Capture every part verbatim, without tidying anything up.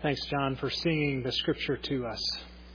Thanks, John, for singing the Scripture to us.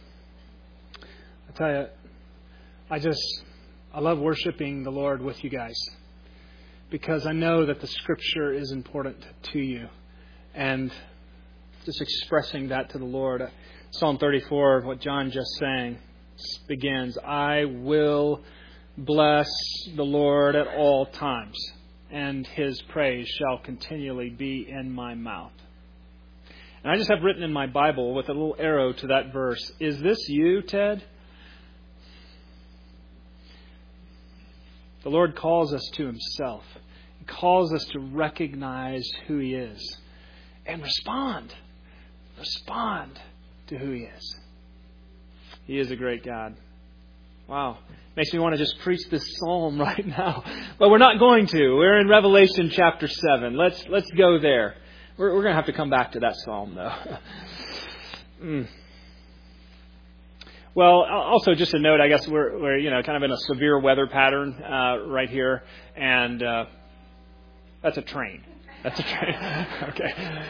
I tell you, I just, I love worshiping the Lord with you guys because I know that the Scripture is important to you. And just expressing that to the Lord. Psalm thirty-four, what John just sang, begins, I will bless the Lord at all times, and His praise shall continually be in my mouth. And I just have written in my Bible with a little arrow to that verse, is this you, Ted? The Lord calls us to Himself. He calls us to recognize who He is and respond. Respond to who He is. He is a great God. Wow. Makes me want to just preach this psalm right now. But we're not going to. We're in Revelation chapter seven. Let's let's go there. We're, we're going to have to come back to that psalm, though. mm. Well, also just a note, I guess we're, we're you know, kind of in a severe weather pattern uh, right here. And uh, that's a train. That's a train. Okay.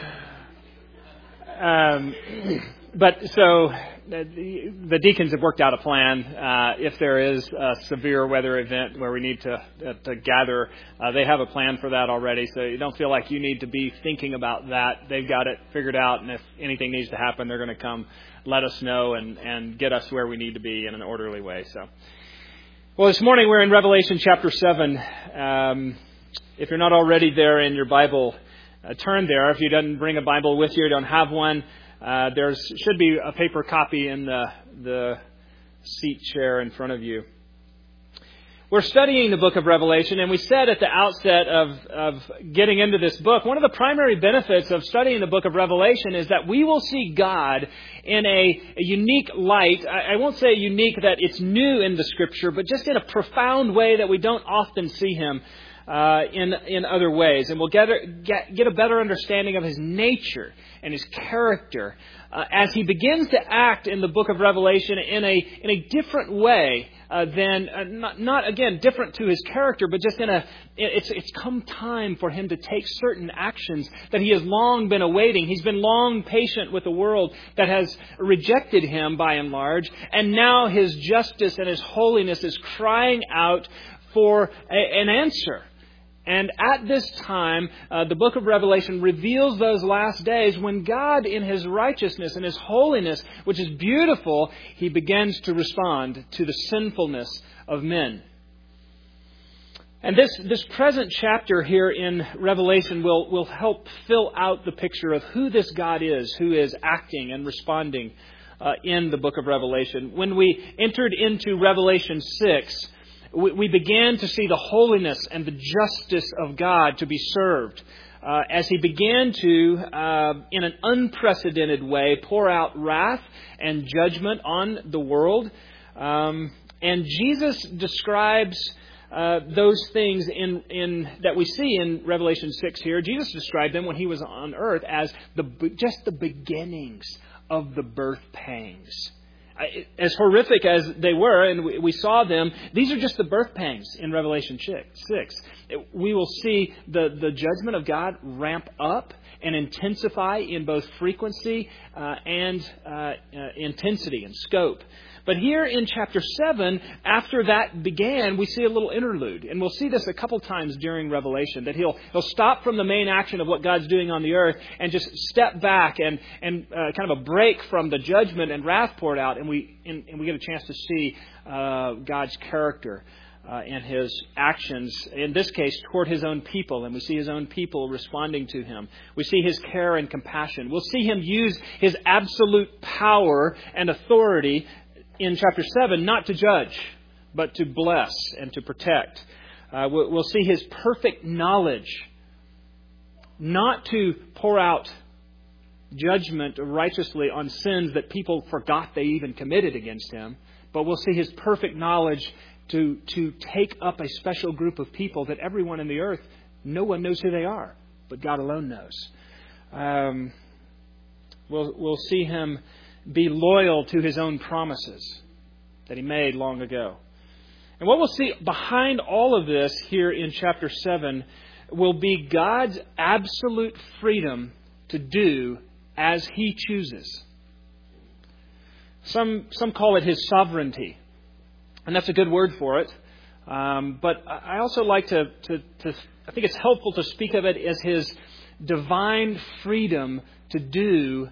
Um, but so the, the deacons have worked out a plan. Uh, if there is a severe weather event where we need to uh, to gather, uh, they have a plan for that already. So you don't feel like you need to be thinking about that. They've got it figured out. And if anything needs to happen, they're going to come let us know and, and get us where we need to be in an orderly way. So, well, this morning we're in Revelation chapter seven. Um, if you're not already there in your Bible, Uh, turn there. If you didn't bring a Bible with you, or don't have one, uh, there should be a paper copy in the, the seat chair in front of you. We're studying the book of Revelation, and we said at the outset of, of getting into this book, one of the primary benefits of studying the book of Revelation is that we will see God in a, a unique light. I, I won't say unique that it's new in the Scripture, but just in a profound way that we don't often see Him Uh, in in other ways, and we'll get a, get, get a better understanding of His nature and His character uh, as He begins to act in the book of Revelation in a in a different way uh, than uh, not not again different to His character, but just in a it's it's come time for Him to take certain actions that He has long been awaiting. He's been long patient with a world that has rejected Him by and large, and now His justice and His holiness is crying out for a, an answer. And at this time, uh, the book of Revelation reveals those last days when God, in His righteousness and His holiness, which is beautiful, He begins to respond to the sinfulness of men. And this, this present chapter here in Revelation will, will help fill out the picture of who this God is, who is acting and responding uh, in the book of Revelation. When we entered into Revelation six, we began to see the holiness and the justice of God to be served uh, as He began to, uh, in an unprecedented way, pour out wrath and judgment on the world. Um, and Jesus describes uh, those things in, in that we see in Revelation six here. Jesus described them when He was on earth as the just the beginnings of the birth pangs. As horrific as they were, and we saw them, these are just the birth pangs in Revelation six. We will see the, the judgment of God ramp up and intensify in both frequency uh, and uh, uh, intensity and scope. But here in chapter seven, after that began, we see a little interlude. And we'll see this a couple times during Revelation, that he'll he'll stop from the main action of what God's doing on the earth and just step back and, and uh, kind of a break from the judgment and wrath poured out. And we and, and we get a chance to see uh, God's character uh, and His actions, in this case, toward His own people. And we see His own people responding to Him. We see His care and compassion. We'll see Him use His absolute power and authority in chapter seven, not to judge, but to bless and to protect. Uh, we'll, we'll see His perfect knowledge, not to pour out judgment righteously on sins that people forgot they even committed against Him, but we'll see His perfect knowledge to, to take up a special group of people that everyone in the earth, no one knows who they are, but God alone knows. Um, we'll, we'll see Him be loyal to His own promises that He made long ago. And what we'll see behind all of this here in chapter seven will be God's absolute freedom to do as He chooses. Some some call it His sovereignty, and that's a good word for it. Um, but I also like to, to, to, I think it's helpful to speak of it as His divine freedom to do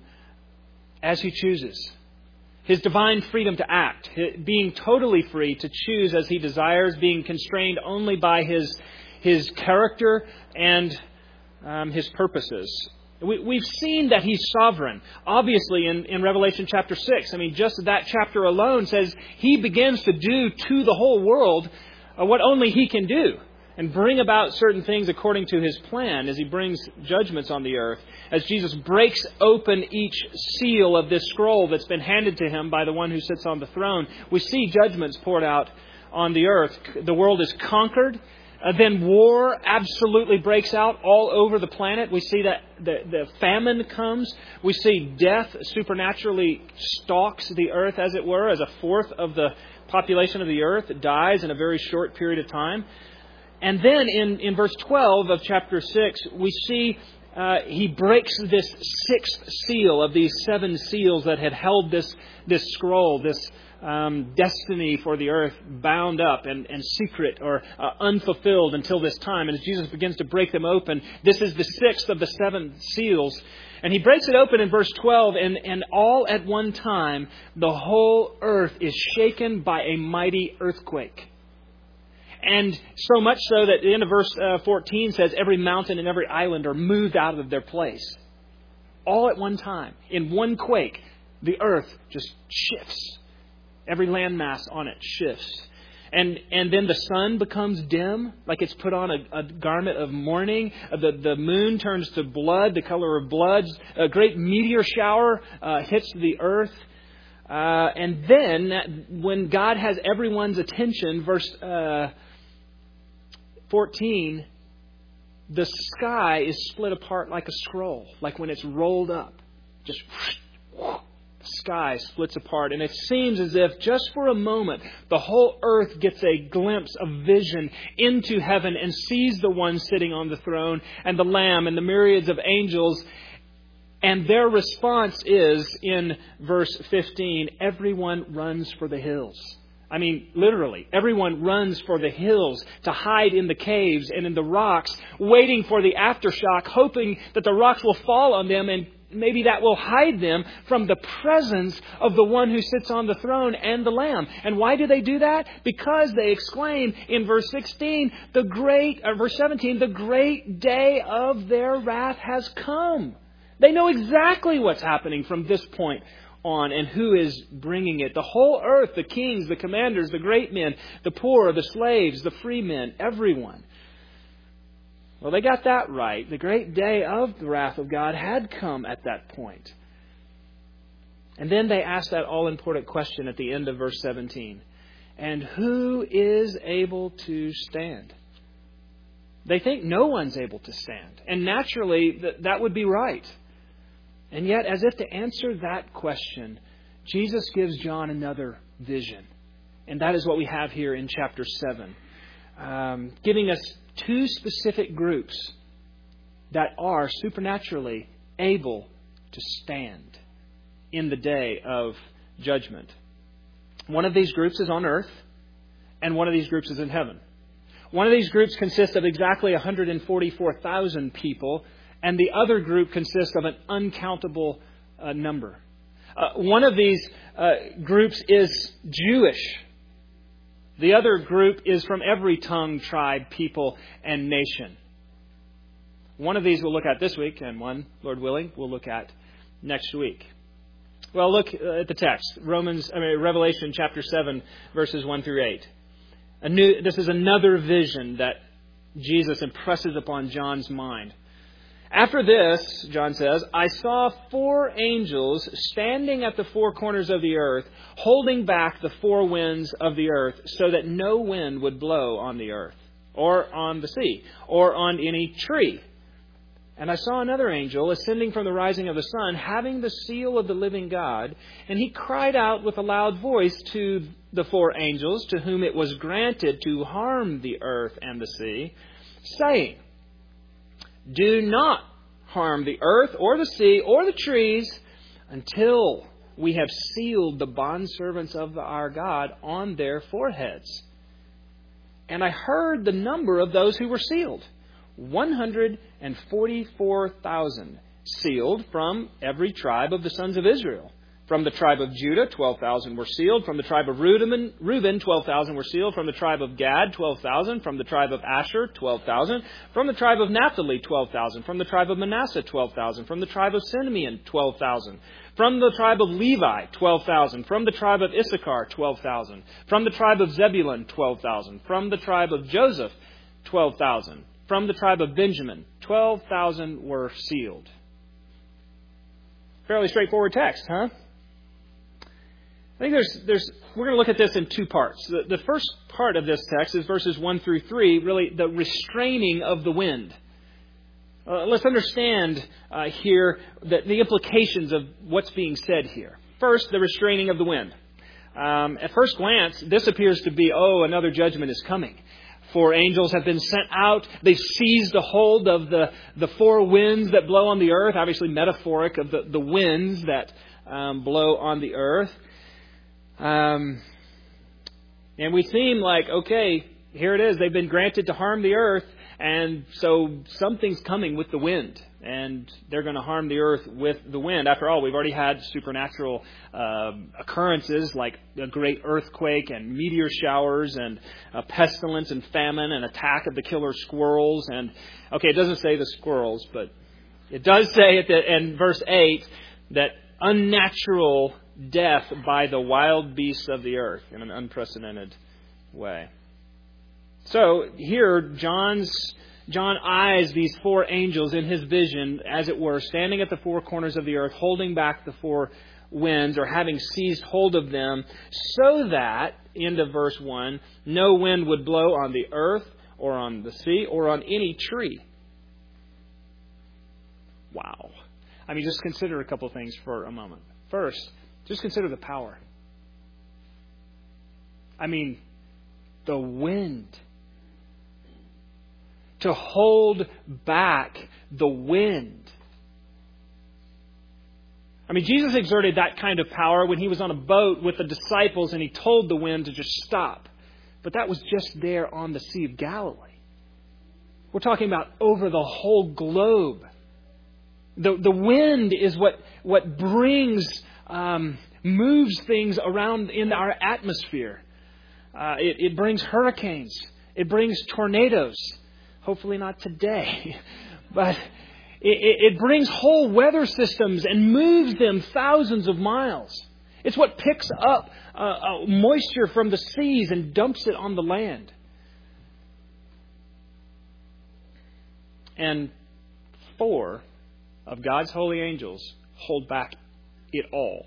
as He chooses. His divine freedom to act, being totally free to choose as He desires, being constrained only by His His character and um, His purposes. We, we've seen that He's sovereign. Obviously, in, in Revelation chapter six, I mean, just that chapter alone says He begins to do to the whole world uh, what only He can do, and bring about certain things according to His plan as He brings judgments on the earth. As Jesus breaks open each seal of this scroll that's been handed to Him by the one who sits on the throne, we see judgments poured out on the earth. The world is conquered. Uh, then war absolutely breaks out all over the planet. We see that the, the famine comes. We see death supernaturally stalks the earth, as it were, as a fourth of the population of the earth dies in a very short period of time. And then in, in verse twelve of chapter six, we see uh, He breaks this sixth seal of these seven seals that had held this, this scroll, this Um, destiny for the earth bound up and, and secret or uh, unfulfilled until this time. And as Jesus begins to break them open, this is the sixth of the seven seals. And He breaks it open in verse twelve, and, and all at one time, the whole earth is shaken by a mighty earthquake. And so much so that the end of verse uh, fourteen says every mountain and every island are moved out of their place. All at one time, in one quake, the earth just shifts. Every landmass on it shifts. And and then the sun becomes dim, like it's put on a, a garment of mourning. The, the moon turns to blood, the color of blood. A great meteor shower uh, hits the earth. Uh, and then when God has everyone's attention, verse uh, fourteen, the sky is split apart like a scroll, like when it's rolled up. Just sky splits apart, and it seems as if just for a moment the whole earth gets a glimpse of vision into heaven and sees the one sitting on the throne and the Lamb and the myriads of angels. And their response is, in verse fifteen, everyone runs for the hills. I mean, literally, everyone runs for the hills to hide in the caves and in the rocks, waiting for the aftershock, hoping that the rocks will fall on them and maybe that will hide them from the presence of the one who sits on the throne and the Lamb. And why do they do that? Because they exclaim in verse sixteen, the great, or verse seventeen, the great day of their wrath has come. They know exactly what's happening from this point on and who is bringing it. The whole earth, the kings, the commanders, the great men, the poor, the slaves, the free men, everyone. Well, they got that right. The great day of the wrath of God had come at that point. And then they ask that all-important question at the end of verse seventeen. And who is able to stand? They think no one's able to stand. And naturally, th- that would be right. And yet, as if to answer that question, Jesus gives John another vision. And that is what we have here in chapter seven. Um, giving us two specific groups that are supernaturally able to stand in the day of judgment. One of these groups is on earth, and one of these groups is in heaven. One of these groups consists of exactly one hundred forty-four thousand people, and the other group consists of an uncountable uh, number. Uh, one of these uh, groups is Jewish. The other group is from every tongue, tribe, people, and nation. One of these we'll look at this week, and one, Lord willing, we'll look at next week. Well, look at the text. Romans, I mean, Revelation chapter seven, verses one through eight. A new, this is another vision that Jesus impresses upon John's mind. After this, John says, I saw four angels standing at the four corners of the earth, holding back the four winds of the earth, so that no wind would blow on the earth, or on the sea, or on any tree. And I saw another angel ascending from the rising of the sun, having the seal of the living God, and he cried out with a loud voice to the four angels, to whom it was granted to harm the earth and the sea, saying, Do not harm the earth or the sea or the trees until we have sealed the bondservants of our God on their foreheads. And I heard the number of those who were sealed. one hundred forty-four thousand sealed from every tribe of the sons of Israel. From the tribe of Judah, twelve thousand were sealed. From the tribe of Reuben, Reuben, twelve thousand were sealed. From the tribe of Gad, twelve thousand. From the tribe of Asher, twelve thousand. From the tribe of Naphtali, twelve thousand. From the tribe of Manasseh, twelve thousand. From the tribe of Simeon, twelve thousand. From the tribe of Levi, twelve thousand. From the tribe of Issachar, twelve thousand. From the tribe of Zebulun, twelve thousand. From the tribe of Joseph, twelve thousand. From the tribe of Benjamin, twelve thousand were sealed. Fairly straightforward text, huh? I think there's, there's, we're going to look at this in two parts. The, the first part of this text is verses one through three, really the restraining of the wind. Uh, let's understand uh, here the, the implications of what's being said here. First, the restraining of the wind. Um, at first glance, this appears to be, oh, another judgment is coming. Four angels have been sent out. They've seized a hold of the, the four winds that blow on the earth, obviously metaphoric of the, the winds that um, blow on the earth. Um, and we seem like, okay, here it is. They've been granted to harm the earth. And so something's coming with the wind. And they're going to harm the earth with the wind. After all, we've already had supernatural uh, occurrences like a great earthquake and meteor showers and uh, pestilence and famine and attack of the killer squirrels. And, okay, it doesn't say the squirrels, but it does say at the, in verse eight that unnatural death by the wild beasts of the earth in an unprecedented way. So here, John's John eyes these four angels in his vision, as it were, standing at the four corners of the earth, holding back the four winds, or having seized hold of them, so that, end of verse one, no wind would blow on the earth, or on the sea, or on any tree. Wow. I mean, just consider a couple of things for a moment. First, just consider the power. I mean, the wind. To hold back the wind. I mean, Jesus exerted that kind of power when he was on a boat with the disciples and he told the wind to just stop. But that was just there on the Sea of Galilee. We're talking about over the whole globe. The, the wind is what, what brings, um, moves things around in our atmosphere. Uh, it, it brings hurricanes. It brings tornadoes. Hopefully not today, but it, it brings whole weather systems and moves them thousands of miles. It's what picks up uh, uh, moisture from the seas and dumps it on the land. And four of God's holy angels hold back it all.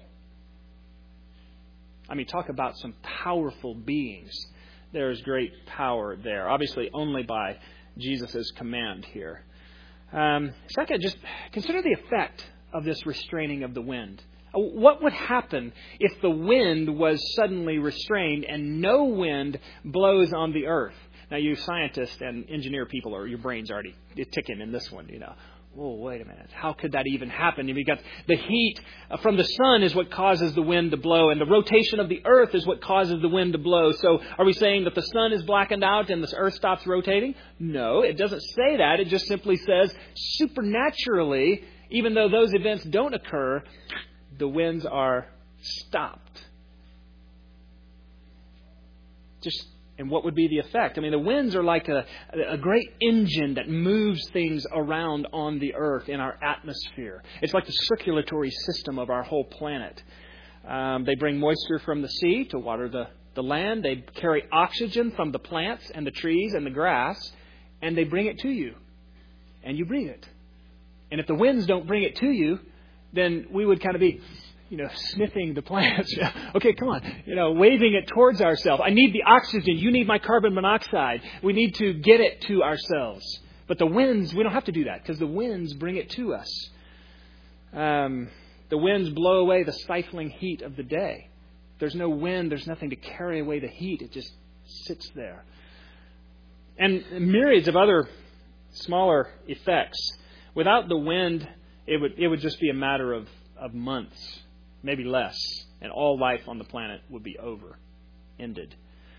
I mean, talk about some powerful beings. There is great power there. Obviously, only by Jesus' command here. Um, second, just consider the effect of this restraining of the wind. What would happen if the wind was suddenly restrained and no wind blows on the earth? Now, you scientists and engineer people, or your brain's already ticking in this one, you know. Whoa, wait a minute. How could that even happen? You've got the heat from the sun is what causes the wind to blow, and the rotation of the earth is what causes the wind to blow. So are we saying that the sun is blackened out and the earth stops rotating? No, it doesn't say that. It just simply says supernaturally, even though those events don't occur, the winds are stopped. Just And what would be the effect? I mean, the winds are like a, a great engine that moves things around on the earth in our atmosphere. It's like the circulatory system of our whole planet. Um, they bring moisture from the sea to water the, the land. They carry oxygen from the plants and the trees and the grass, and they bring it to you. And you breathe it. And if the winds don't bring it to you, then we would kind of be, you know, sniffing the plants. Okay, come on. You know, waving it towards ourselves. I need the oxygen. You need my carbon monoxide. We need to get it to ourselves. But the winds, we don't have to do that because the winds bring it to us. Um, the winds blow away the stifling heat of the day. If there's no wind, there's nothing to carry away the heat. It just sits there. And myriads of other smaller effects. Without the wind, it would it would just be a matter of, of months, maybe less, and all life on the planet would be over, ended.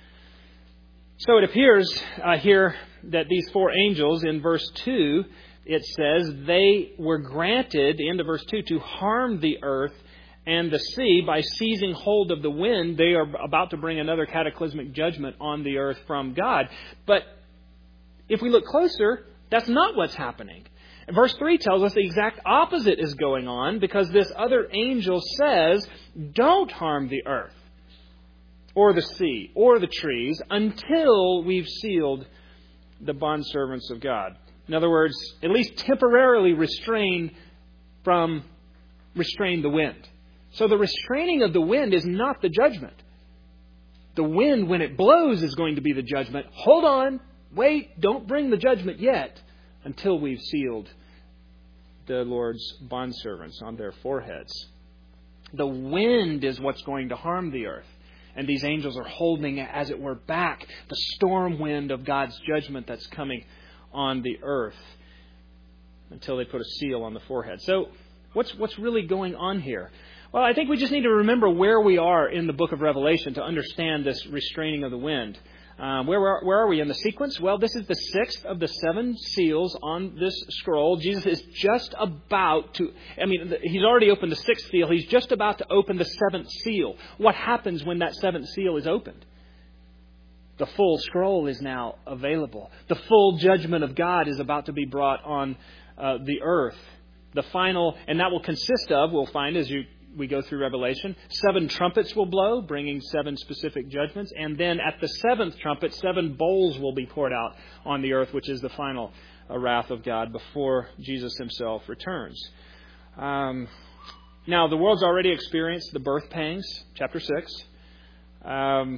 So it appears uh, here that these four angels in verse two, it says they were granted, the end of verse two, to harm the earth and the sea by seizing hold of the wind. They are about to bring another cataclysmic judgment on the earth from God. But if we look closer, that's not what's happening. And verse three tells us the exact opposite is going on, because this other angel says, don't harm the earth or the sea or the trees until we've sealed the bondservants of God. In other words, at least temporarily restrain from restrain the wind. So the restraining of the wind is not the judgment. The wind, when it blows, is going to be the judgment. Hold on, wait, don't bring the judgment yet until we've sealed the Lord's bondservants on their foreheads. The wind is what's going to harm the earth. And these angels are holding, as it were, back the storm wind of God's judgment that's coming on the earth until they put a seal on the forehead. So what's what's really going on here? Well, I think we just need to remember where we are in the book of Revelation to understand this restraining of the wind. Um, where, where, where are we in the sequence? Well, this is the sixth of the seven seals on this scroll. Jesus is just about to, I mean, he's already opened the sixth seal. He's just about to open the seventh seal. What happens when that seventh seal is opened? The full scroll is now available. The full judgment of God is about to be brought on uh, the earth. The final, and that will consist of, we'll find as you we go through Revelation, seven trumpets will blow, bringing seven specific judgments. And then at the seventh trumpet, seven bowls will be poured out on the earth, which is the final uh, wrath of God before Jesus himself returns. Um, now, the world's already experienced the birth pangs, chapter six. Um,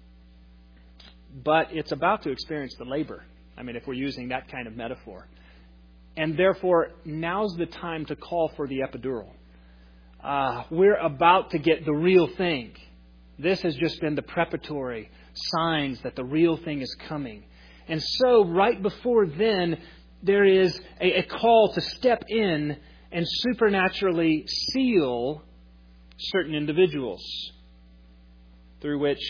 but it's about to experience the labor. I mean, if we're using that kind of metaphor. And therefore, now's the time to call for the epidural. Uh, we're about to get the real thing. This has just been the preparatory signs that the real thing is coming. And so right before then, there is a, a call to step in and supernaturally seal certain individuals, through which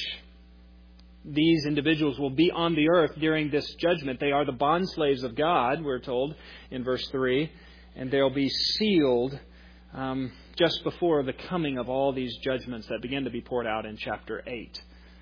these individuals will be on the earth during this judgment. They are the bondslaves of God, we're told in verse three, and they'll be sealed Um, just before the coming of all these judgments that begin to be poured out in chapter eight.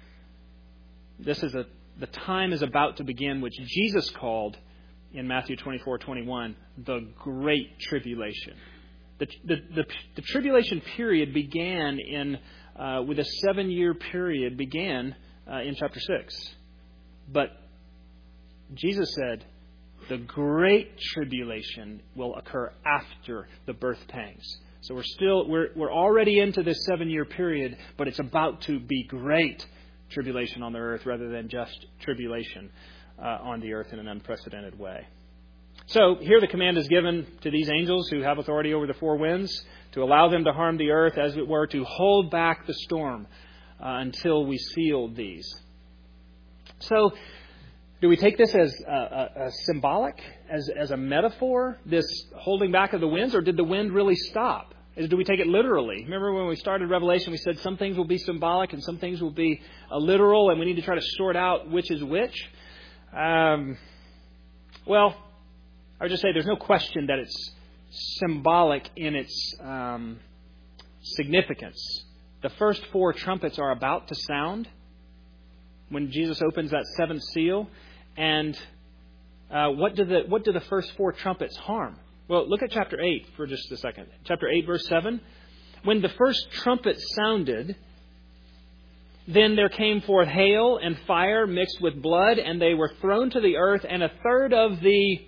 This is a the time is about to begin, which Jesus called in Matthew twenty-four twenty-one the Great Tribulation. The the the, the tribulation period began in uh, with a seven year period began uh, in chapter six, but Jesus said the Great Tribulation will occur after the birth pangs. So we're still we're we're already into this seven-year period, but it's about to be great tribulation on the earth rather than just tribulation uh, on the earth in an unprecedented way. So here the command is given to these angels who have authority over the four winds to allow them to harm the earth, as it were, to hold back the storm uh, until we seal these. So do we take this as a, a, a symbolic, as, as a metaphor, this holding back of the winds, or did the wind really stop? Is, do we take it literally? Remember when we started Revelation, we said some things will be symbolic and some things will be uh, literal, and we need to try to sort out which is which. Um, well, I would just say there's no question that it's symbolic in its um, significance. The first four trumpets are about to sound when Jesus opens that seventh seal. And uh, what do the what do the first four trumpets harm? Well, look at chapter eight for just a second. Chapter eight, verse seven. When the first trumpet sounded, then there came forth hail and fire mixed with blood, and they were thrown to the earth, and a third of the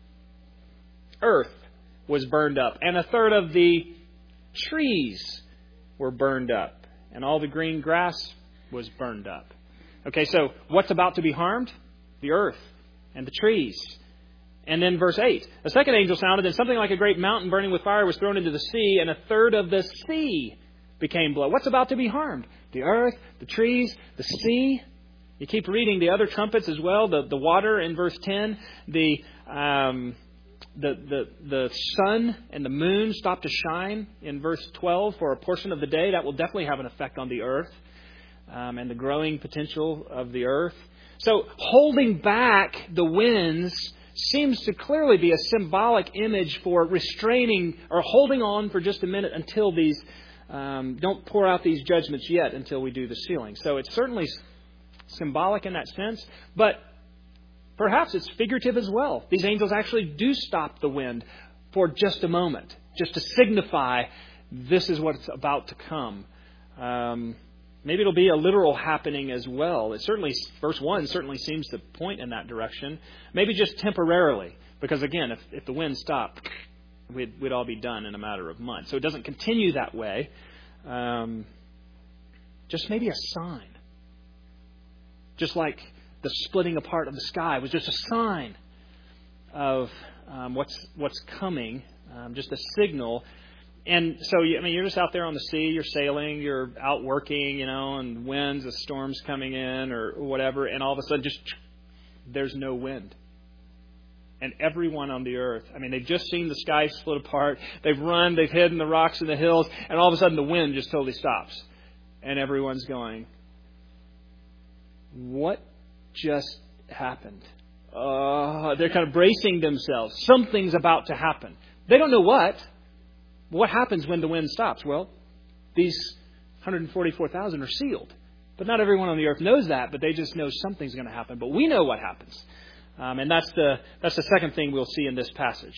earth was burned up, and a third of the trees were burned up, and all the green grass was burned up. Okay, so what's about to be harmed? The earth and the trees. And then verse eight. A second angel sounded, and something like a great mountain burning with fire was thrown into the sea, and a third of the sea became blood. What's about to be harmed? The earth, the trees, the sea. You keep reading the other trumpets as well, the, the water in verse ten, the um, the, the, the sun and the moon stop to shine in verse twelve for a portion of the day, that will definitely have an effect on the earth um, and the growing potential of the earth. So holding back the winds seems to clearly be a symbolic image for restraining or holding on for just a minute until these, um, don't pour out these judgments yet until we do the sealing. So it's certainly symbolic in that sense, but perhaps it's figurative as well. These angels actually do stop the wind for just a moment, just to signify this is what's about to come. Um, maybe it'll be a literal happening as well. It certainly, verse one certainly seems to point in that direction. Maybe just temporarily, because again, if, if the wind stopped, we'd, we'd all be done in a matter of months. So it doesn't continue that way. Um, just maybe a sign. Just like the splitting apart of the sky was just a sign of um, what's what's coming, um, just a signal. And so, I mean, you're just out there on the sea, you're sailing, you're out working, you know, and winds, the storm's coming in or whatever, and all of a sudden just there's no wind. And everyone on the earth, I mean, they've just seen the sky split apart, they've run, they've hidden the rocks and the hills, and all of a sudden the wind just totally stops. And everyone's going, what just happened? Uh, they're kind of bracing themselves. Something's about to happen. They don't know what. What happens when the wind stops? Well, these one hundred forty-four thousand are sealed. But not everyone on the earth knows that, but they just know something's going to happen. But we know what happens. Um, and that's the that's the second thing we'll see in this passage.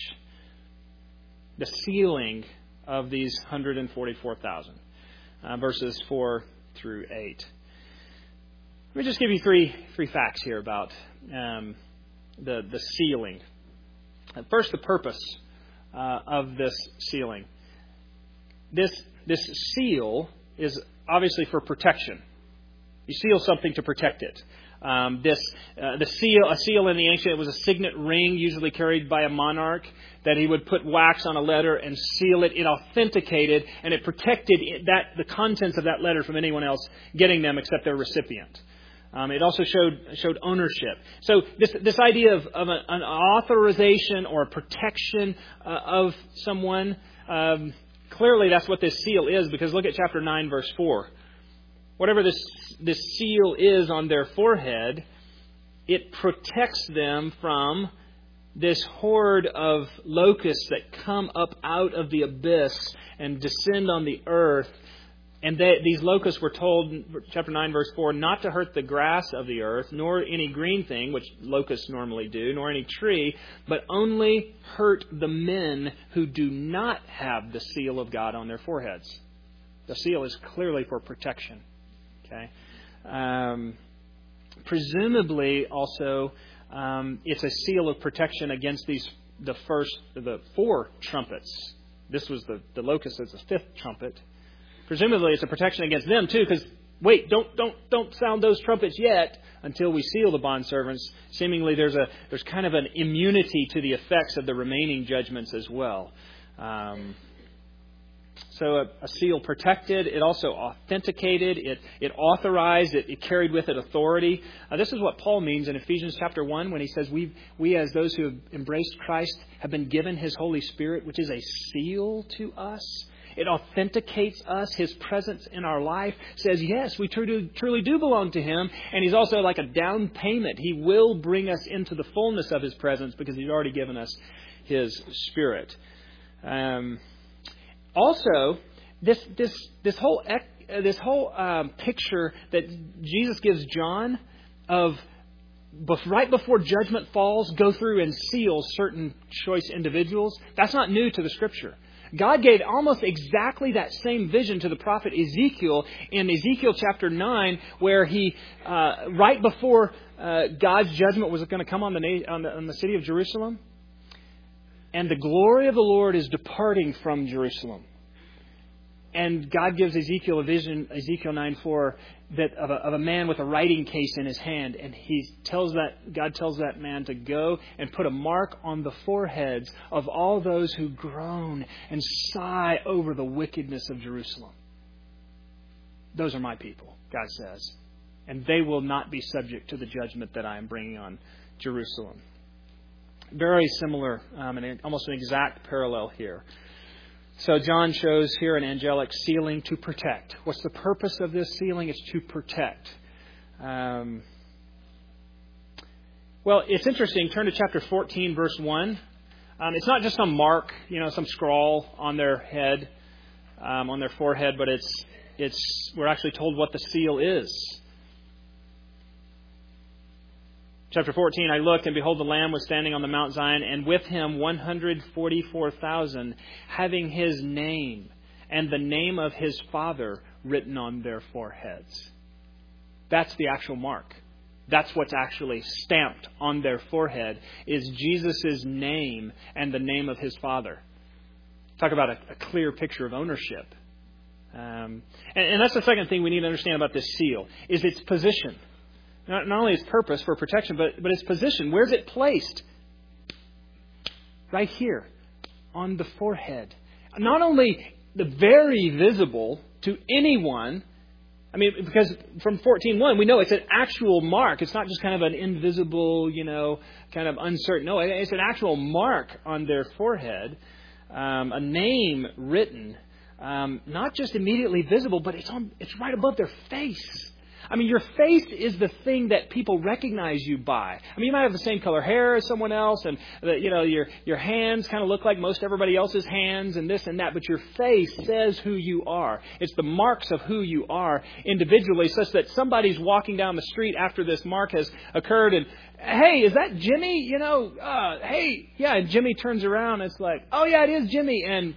The sealing of these one hundred forty-four thousand. Uh, verses four through eight. Let me just give you three three facts here about um, the, the sealing. First, the purpose uh, of this sealing. This this seal is obviously for protection. You seal something to protect it. Um, this uh, the seal a seal in the ancient it was a signet ring usually carried by a monarch that he would put wax on a letter and seal it. It authenticated and it protected that the contents of that letter from anyone else getting them except their recipient. Um, it also showed showed ownership. So this this idea of, of a, an authorization or a protection uh, of someone, um, clearly that's what this seal is, because look at chapter nine, verse four. Whatever this this seal is on their forehead, it protects them from this horde of locusts that come up out of the abyss and descend on the earth. And they, these locusts were told, chapter nine, verse four, not to hurt the grass of the earth, nor any green thing, which locusts normally do, nor any tree, but only hurt the men who do not have the seal of God on their foreheads. The seal is clearly for protection. Okay, um, presumably also um, it's a seal of protection against these the first the four trumpets. This was the the locust as the fifth trumpet. Presumably it's a protection against them too, because wait, don't don't don't sound those trumpets yet until we seal the bondservants. Seemingly there's a there's kind of an immunity to the effects of the remaining judgments as well. Um, so a, a seal protected, it also authenticated, it it authorized, it, it carried with it authority. Uh, this is what Paul means in Ephesians chapter one when he says we we as those who have embraced Christ have been given His Holy Spirit, which is a seal to us. It authenticates us. His presence in our life says, yes, we truly, truly do belong to Him. And He's also like a down payment. He will bring us into the fullness of His presence because He's already given us His Spirit. Um, also, this this this whole this whole um, picture that Jesus gives John of right before judgment falls, go through and seal certain choice individuals. That's not new to the Scripture. God gave almost exactly that same vision to the prophet Ezekiel in Ezekiel chapter nine, where he, uh, right before uh, God's judgment was going to come on the, on the on the city of Jerusalem, and the glory of the Lord is departing from Jerusalem. And God gives Ezekiel a vision, Ezekiel nine four, that of a, of a man with a writing case in his hand, and he tells that God tells that man to go and put a mark on the foreheads of all those who groan and sigh over the wickedness of Jerusalem. Those are my people, God says, and they will not be subject to the judgment that I am bringing on Jerusalem. Very similar, um, and almost an exact parallel here. So John shows here an angelic sealing to protect. What's the purpose of this sealing? It's to protect. Um, well, it's interesting. Turn to chapter fourteen, verse one. Um, it's not just some mark, you know, some scrawl on their head, um, on their forehead, but it's it's we're actually told what the seal is. Chapter fourteen, I looked, and behold, the Lamb was standing on the Mount Zion, and with him one hundred forty-four thousand, having his name and the name of his Father written on their foreheads. That's the actual mark. That's what's actually stamped on their forehead, is Jesus' name and the name of his Father. Talk about a, a clear picture of ownership. Um, and, and that's the second thing we need to understand about this seal, is its position. Not, not only its purpose for protection, but, but its position. Where's it placed? Right here, on the forehead. Not only the very visible to anyone, I mean, because from fourteen one, we know it's an actual mark. It's not just kind of an invisible, you know, kind of uncertain. No, it's an actual mark on their forehead, um, a name written, um, not just immediately visible, but it's on, it's right above their face. I mean, your face is the thing that people recognize you by. I mean, you might have the same color hair as someone else, and the, you know, your your hands kind of look like most everybody else's hands, and this and that. But your face says who you are. It's the marks of who you are individually, such that somebody's walking down the street after this mark has occurred, and hey, is that Jimmy? You know, uh, hey, yeah. And Jimmy turns around, and it's like, oh yeah, it is Jimmy, and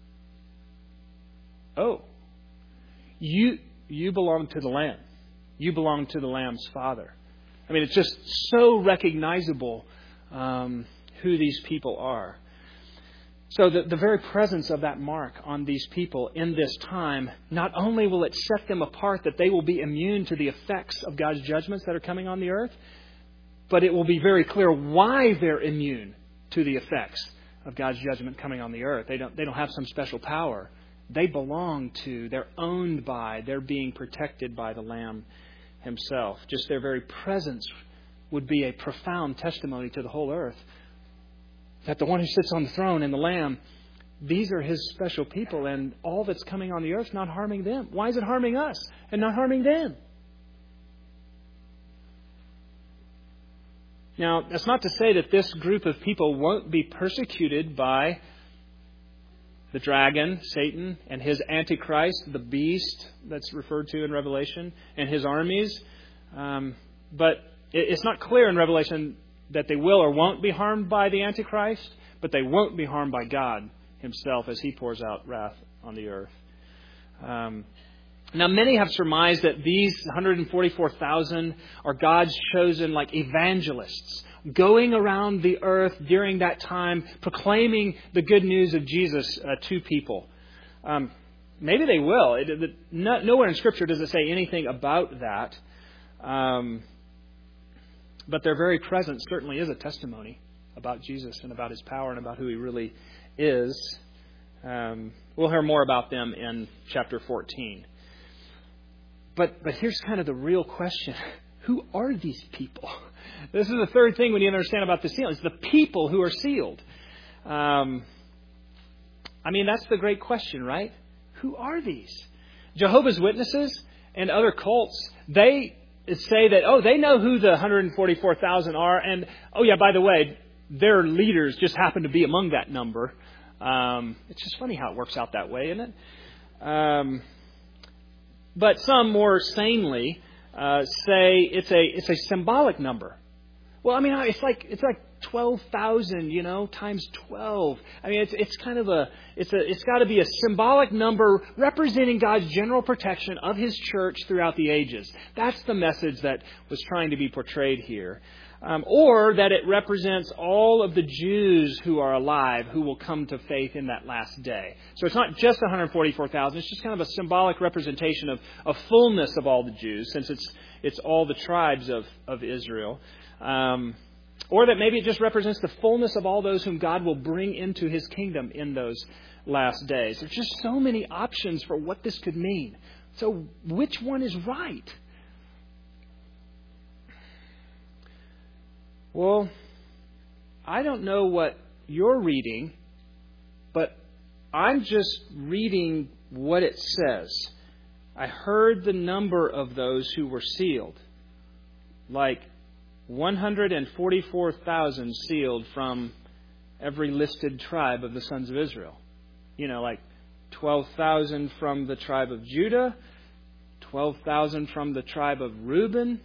oh, you you belong to the Lamb. You belong to the Lamb's Father. I mean, it's just so recognizable um, who these people are. So the, the very presence of that mark on these people in this time, not only will it set them apart that they will be immune to the effects of God's judgments that are coming on the earth, but it will be very clear why they're immune to the effects of God's judgment coming on the earth. They don't, they don't have some special power. They belong to, they're owned by, they're being protected by the Lamb himself. Just their very presence would be a profound testimony to the whole earth that the one who sits on the throne and the Lamb, these are his special people, and all that's coming on the earth not harming them. Why is it harming us and not harming them? Now, that's not to say that this group of people won't be persecuted by the dragon, Satan, and his Antichrist, the beast that's referred to in Revelation, and his armies. Um, but it's not clear in Revelation that they will or won't be harmed by the Antichrist, but they won't be harmed by God himself as he pours out wrath on the earth. Um, now, many have surmised that these one hundred forty-four thousand are God's chosen, like, evangelists, going around the earth during that time, proclaiming the good news of Jesus uh, to people. Um, maybe they will. It, it, no, nowhere in Scripture does it say anything about that. Um, but their very presence certainly is a testimony about Jesus and about his power and about who he really is. Um, we'll hear more about them in chapter fourteen. But but here's kind of the real question. Who are these people? This is the third thing we need to understand about the seal. It's the people who are sealed. Um, I mean, that's the great question, right? Who are these? Jehovah's Witnesses and other cults, they say that, oh, they know who the one hundred forty-four thousand are. And, oh, yeah, by the way, their leaders just happen to be among that number. Um, it's just funny how it works out that way, isn't it? Um, but some more sanely uh, say it's a it's a symbolic number. Well, I mean, it's like it's like twelve thousand, you know, times twelve. I mean, it's it's kind of a it's a it's got to be a symbolic number representing God's general protection of His church throughout the ages. That's the message that was trying to be portrayed here. Um, or that it represents all of the Jews who are alive who will come to faith in that last day. So it's not just one hundred forty-four thousand. It's just kind of a symbolic representation of a fullness of all the Jews, since it's it's all the tribes of, of Israel. Um, or that maybe it just represents the fullness of all those whom God will bring into His kingdom in those last days. There's just so many options for what this could mean. So which one is right? Well, I don't know what you're reading, but I'm just reading what it says. I heard the number of those who were sealed, like one hundred forty-four thousand sealed from every listed tribe of the sons of Israel. You know, like twelve thousand from the tribe of Judah, twelve thousand from the tribe of Reuben.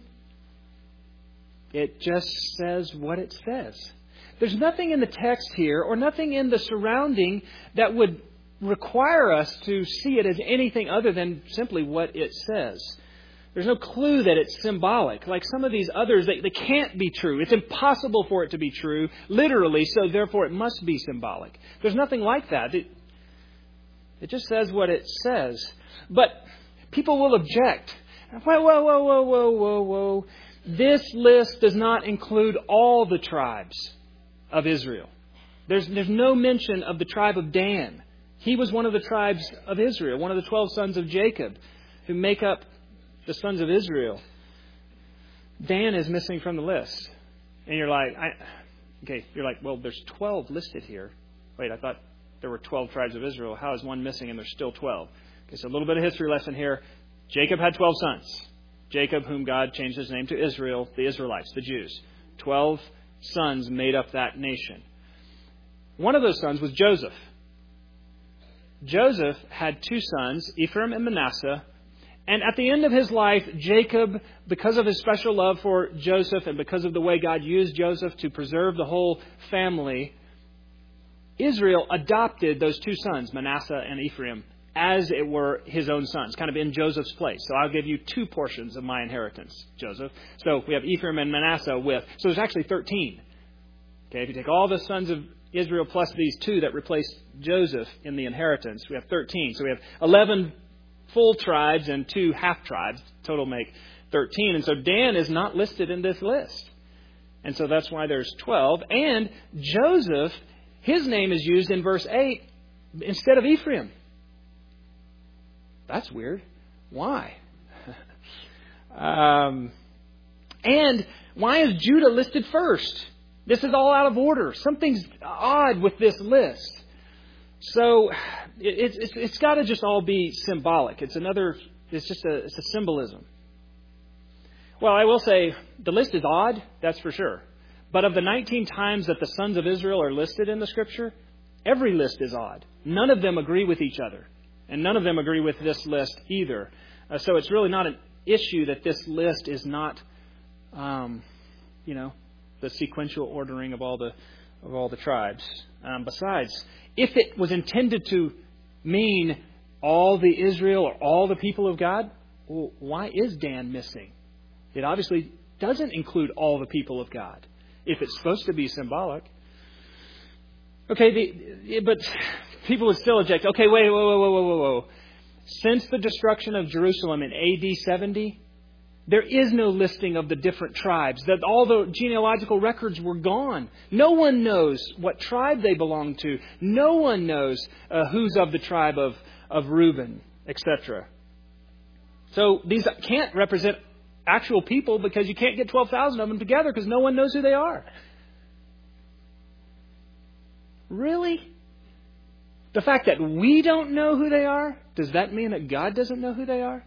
It just says what it says. There's nothing in the text here or nothing in the surrounding that would require us to see it as anything other than simply what it says. There's no clue that it's symbolic. Like some of these others, they, they can't be true. It's impossible for it to be true, literally, so therefore it must be symbolic. There's nothing like that. It, it just says what it says. But people will object. Whoa, whoa, whoa, whoa, whoa, whoa, whoa. This list does not include all the tribes of Israel. There's, there's no mention of the tribe of Dan. He was one of the tribes of Israel, one of the twelve sons of Jacob, who make up the sons of Israel. Dan is missing from the list. And you're like, I, okay, you're like, well, there's twelve listed here. Wait, I thought there were twelve tribes of Israel. How is one missing and there's still twelve? Okay, so a little bit of history lesson here. Jacob had twelve sons. Jacob, whom God changed his name to Israel, the Israelites, the Jews. Twelve sons made up that nation. One of those sons was Joseph. Joseph had two sons, Ephraim and Manasseh. And at the end of his life, Jacob, because of his special love for Joseph and because of the way God used Joseph to preserve the whole family, Israel adopted those two sons, Manasseh and Ephraim, as it were his own sons, kind of in Joseph's place. So I'll give you two portions of my inheritance, Joseph. So we have Ephraim and Manasseh with, so there's actually thirteen. Okay, if you take all the sons of Israel plus these two that replaced Joseph in the inheritance, we have thirteen. So we have eleven full tribes and two half tribes. Total make thirteen. And so Dan is not listed in this list. And so that's why there's twelve. And Joseph, his name is used in verse eight instead of Ephraim. That's weird. Why? um, and why is Judah listed first? This is all out of order. Something's odd with this list. So it, it's it's got to just all be symbolic. It's another. It's just a it's a symbolism. Well, I will say the list is odd. That's for sure. But of the nineteen times that the sons of Israel are listed in the Scripture, every list is odd. None of them agree with each other. And none of them agree with this list either. Uh, so it's really not an issue that this list is not, um, you know, the sequential ordering of all the of all the tribes. Um, besides, if it was intended to mean all the Israel or all the people of God, well, why is Dan missing? It obviously doesn't include all the people of God if it's supposed to be symbolic. Okay, the, but people would still object. Okay, wait, whoa, whoa, whoa, whoa, whoa, whoa. Since the destruction of Jerusalem in A D seventy, there is no listing of the different tribes. That all the genealogical records were gone. No one knows what tribe they belong to. No one knows uh, who's of the tribe of, of Reuben, et cetera. So these can't represent actual people because you can't get twelve thousand of them together because no one knows who they are. Really? The fact that we don't know who they are, does that mean that God doesn't know who they are?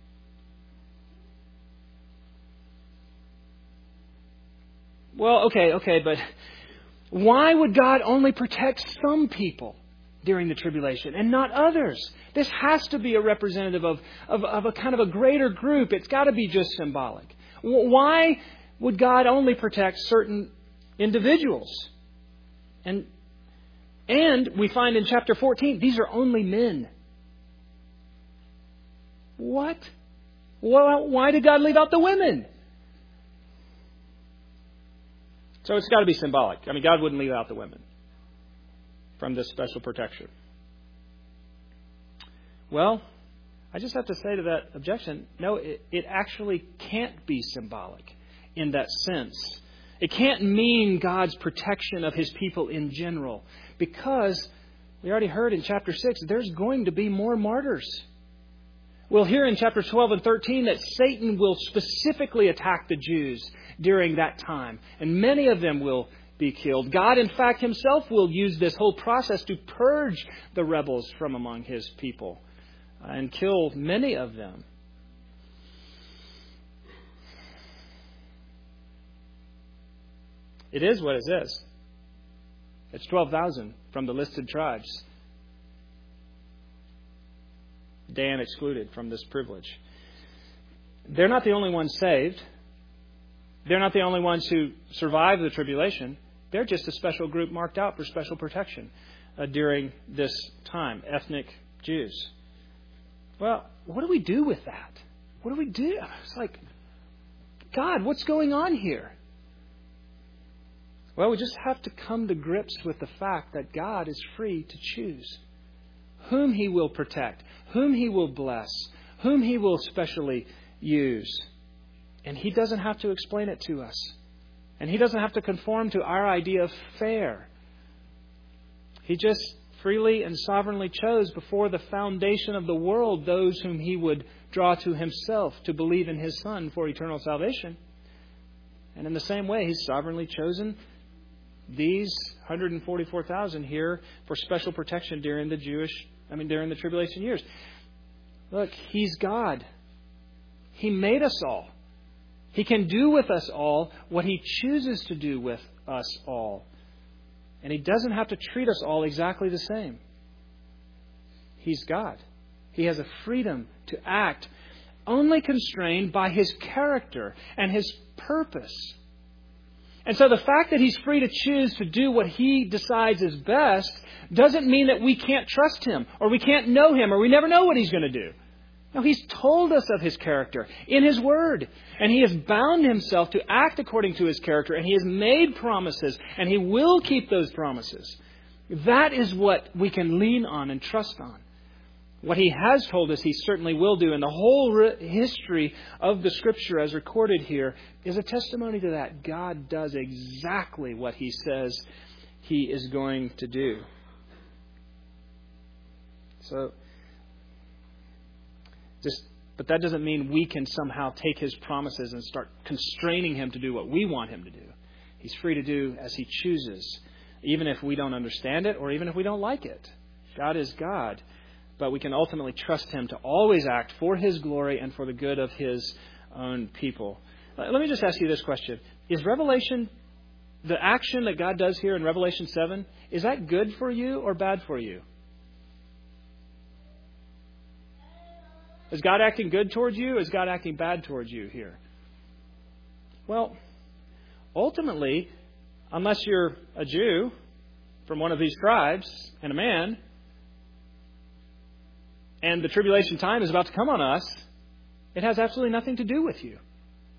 Well, okay, okay, but why would God only protect some people during the tribulation and not others? This has to be a representative of, of, of a kind of a greater group. It's got to be just symbolic. Why would God only protect certain individuals? And And we find in chapter fourteen, these are only men. What? Well, why did God leave out the women? So it's got to be symbolic. I mean, God wouldn't leave out the women from this special protection. Well, I just have to say to that objection, no, it, it actually can't be symbolic in that sense. It can't mean God's protection of His people in general. Because we already heard in chapter six, there's going to be more martyrs. We'll hear in chapter twelve and thirteen that Satan will specifically attack the Jews during that time. And many of them will be killed. God, in fact, himself will use this whole process to purge the rebels from among his people and kill many of them. It is what it is. It's twelve thousand from the listed tribes. Dan excluded from this privilege. They're not the only ones saved. They're not the only ones who survive the tribulation. They're just a special group marked out for special protection uh, during this time, ethnic Jews. Well, what do we do with that? What do we do? It's like, God, what's going on here? Well, we just have to come to grips with the fact that God is free to choose whom he will protect, whom he will bless, whom he will specially use. And he doesn't have to explain it to us. And he doesn't have to conform to our idea of fair. He just freely and sovereignly chose before the foundation of the world those whom he would draw to himself to believe in his Son for eternal salvation. And in the same way, he's sovereignly chosen these one hundred forty-four thousand here for special protection during the Jewish, I mean, during the tribulation years. Look, he's God. He made us all. He can do with us all what he chooses to do with us all. And he doesn't have to treat us all exactly the same. He's God. He has a freedom to act only constrained by his character and his purpose. And so the fact that he's free to choose to do what he decides is best doesn't mean that we can't trust him or we can't know him or we never know what he's going to do. No, he's told us of his character in his word. And he has bound himself to act according to his character. And he has made promises. And he will keep those promises. That is what we can lean on and trust on. What he has told us he certainly will do. And the whole re- history of the Scripture as recorded here is a testimony to that. God does exactly what he says he is going to do. So... Just, but that doesn't mean we can somehow take his promises and start constraining him to do what we want him to do. He's free to do as he chooses, even if we don't understand it or even if we don't like it. God is God, but we can ultimately trust him to always act for his glory and for the good of his own people. Let me just ask you this question. Is Revelation, the action that God does here in Revelation seven, is that good for you or bad for you? Is God acting good towards you? Or is God acting bad towards you here? Well, ultimately, unless you're a Jew from one of these tribes and a man, and the tribulation time is about to come on us, it has absolutely nothing to do with you.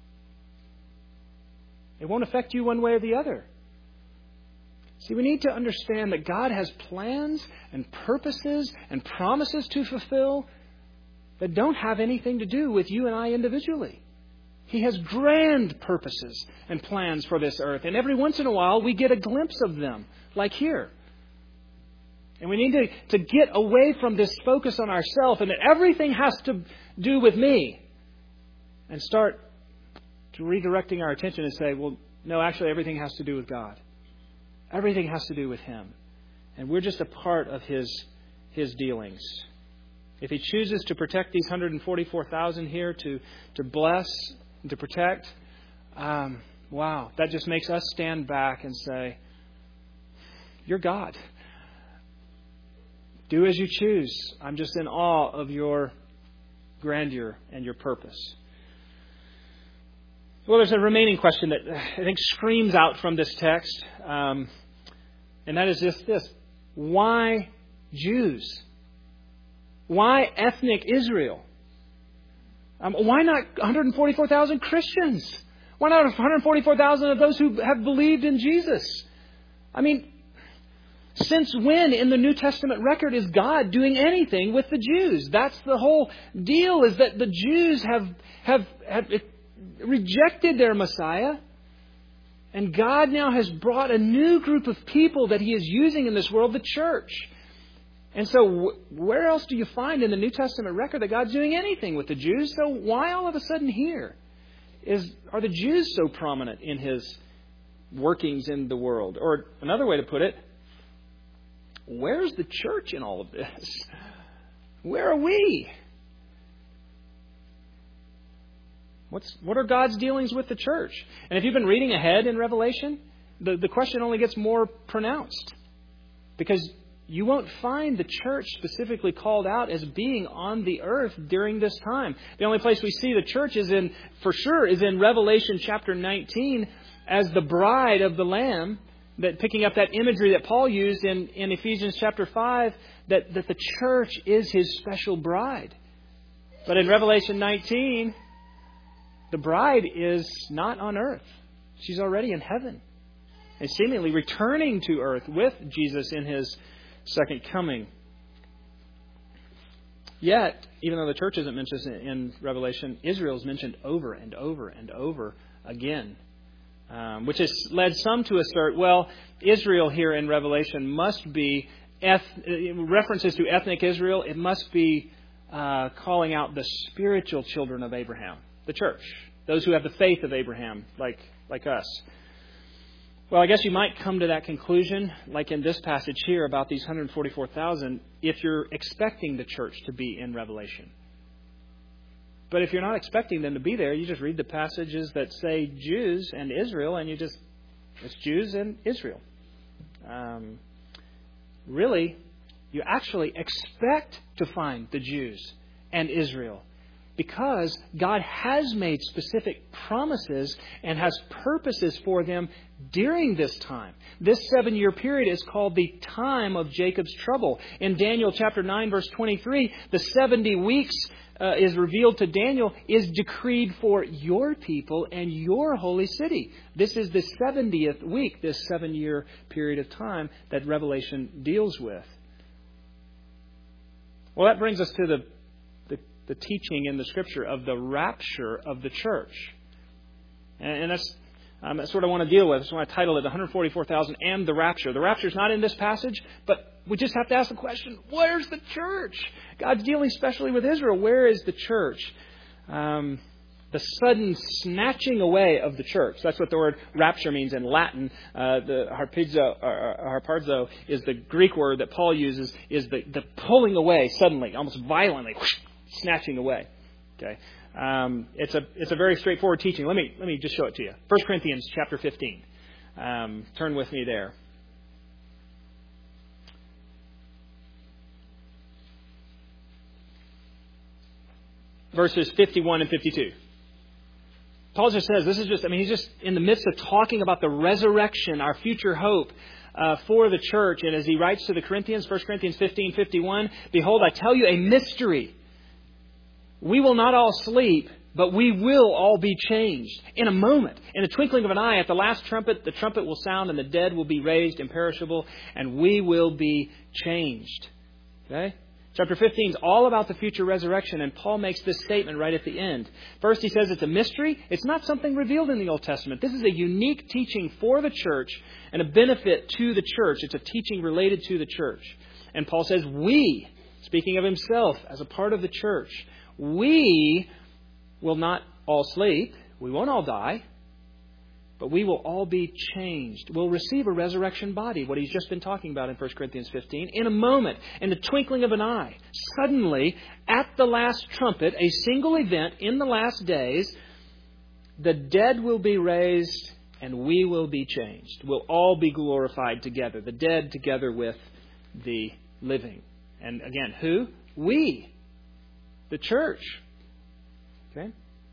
It won't affect you one way or the other. See, we need to understand that God has plans and purposes and promises to fulfill that don't have anything to do with you and I individually. He has grand purposes and plans for this earth. And every once in a while, we get a glimpse of them, like here. And we need to, to get away from this focus on ourselves and that everything has to do with me. And start to redirecting our attention and say, well, no, actually everything has to do with God. Everything has to do with him. And we're just a part of his, his dealings. If he chooses to protect these one hundred forty-four thousand here, to, to bless and to protect, um, wow, that just makes us stand back and say, you're God. Do as you choose. I'm just in awe of your grandeur and your purpose. Well, there's a remaining question that I think screams out from this text, um, and that is just this. Why Jews? Why ethnic Israel? Um, why not one hundred forty-four thousand Christians? Why not one hundred forty-four thousand of those who have believed in Jesus? I mean, since when in the New Testament record is God doing anything with the Jews? That's the whole deal, is that the Jews have, have, have rejected their Messiah. And God now has brought a new group of people that he is using in this world, the church. And so where else do you find in the New Testament record that God's doing anything with the Jews? So why all of a sudden here? Is, are the Jews so prominent in his workings in the world. Or another way to put it, where's the church in all of this? Where are we? What's what are God's dealings with the church? And if you've been reading ahead in Revelation, the, the question only gets more pronounced. Because you won't find the church specifically called out as being on the earth during this time. The only place we see the church is in, for sure, is in Revelation chapter nineteen as the bride of the Lamb, that picking up that imagery that Paul used in, in Ephesians chapter five, that, that the church is his special bride. But in Revelation nineteen, the bride is not on earth. She's already in heaven, and seemingly returning to earth with Jesus in his second coming. Yet, even though the church isn't mentioned in Revelation, Israel is mentioned over and over and over again. Um, which has led some to assert, well, Israel here in Revelation must be, eth- references to ethnic Israel, it must be uh, calling out the spiritual children of Abraham, the church, those who have the faith of Abraham, like like us. Well, I guess you might come to that conclusion, like in this passage here about these one hundred forty-four thousand, if you're expecting the church to be in Revelation. But if you're not expecting them to be there, you just read the passages that say Jews and Israel, and you just, it's Jews and Israel. Um, really, you actually expect to find the Jews and Israel, because God has made specific promises and has purposes for them during this time. This seven-year period is called the time of Jacob's trouble. In Daniel chapter nine, verse twenty-three, the seventy weeks uh, is revealed to Daniel is decreed for your people and your holy city. This is the seventieth week, this seven-year period of time that Revelation deals with. Well, that brings us to the the teaching in the Scripture of the rapture of the church. And, and that's, um, that's what I want to deal with. That's why I titled it one hundred forty-four thousand and the rapture. The rapture is not in this passage, but we just have to ask the question, where's the church? God's dealing specially with Israel. Where is the church? Um, the sudden snatching away of the church. That's what the word rapture means in Latin. Uh, the harpazo, uh, harpazo is the Greek word that Paul uses, is the, the pulling away suddenly, almost violently, whoosh, snatching away. Okay, um, it's a it's a very straightforward teaching. Let me let me just show it to you. First Corinthians chapter fifteen. Um, turn with me there. Verses fifty-one and fifty-two. Paul just says, this is just, I mean, he's just in the midst of talking about the resurrection, our future hope uh, for the church. And as he writes to the Corinthians, First Corinthians fifteen fifty-one, behold, I tell you a mystery. We will not all sleep, but we will all be changed in a moment, in a twinkling of an eye. At the last trumpet, the trumpet will sound and the dead will be raised imperishable, and we will be changed. Okay? Chapter fifteen is all about the future resurrection, and Paul makes this statement right at the end. First, he says it's a mystery. It's not something revealed in the Old Testament. This is a unique teaching for the church and a benefit to the church. It's a teaching related to the church. And Paul says, we, speaking of himself as a part of the church, we will not all sleep. We won't all die. But we will all be changed. We'll receive a resurrection body, what he's just been talking about in First Corinthians fifteen, in a moment, in the twinkling of an eye. Suddenly, at the last trumpet, a single event in the last days, the dead will be raised and we will be changed. We'll all be glorified together, the dead together with the living. And again, who? We. The church. Okay?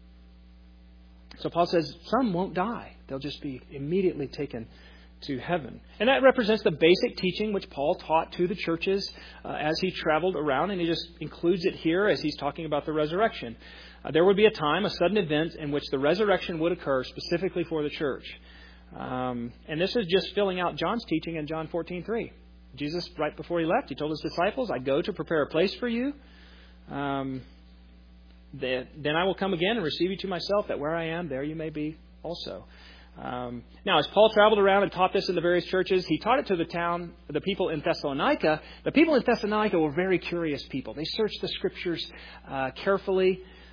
So Paul says some won't die. They'll just be immediately taken to heaven. And that represents the basic teaching which Paul taught to the churches uh, as he traveled around. And he just includes it here as he's talking about the resurrection. Uh, there would be a time, a sudden event, in which the resurrection would occur specifically for the church. Um, and this is just filling out John's teaching in John fourteen three. Jesus, right before he left, he told his disciples, I go to prepare a place for you. Um, then I will come again and receive you to myself, that where I am, there you may be also. Um, now, as Paul traveled around and taught this in the various churches, he taught it to the town, the people in Thessalonica. The people in Thessalonica were very curious people. They searched the Scriptures uh, carefully.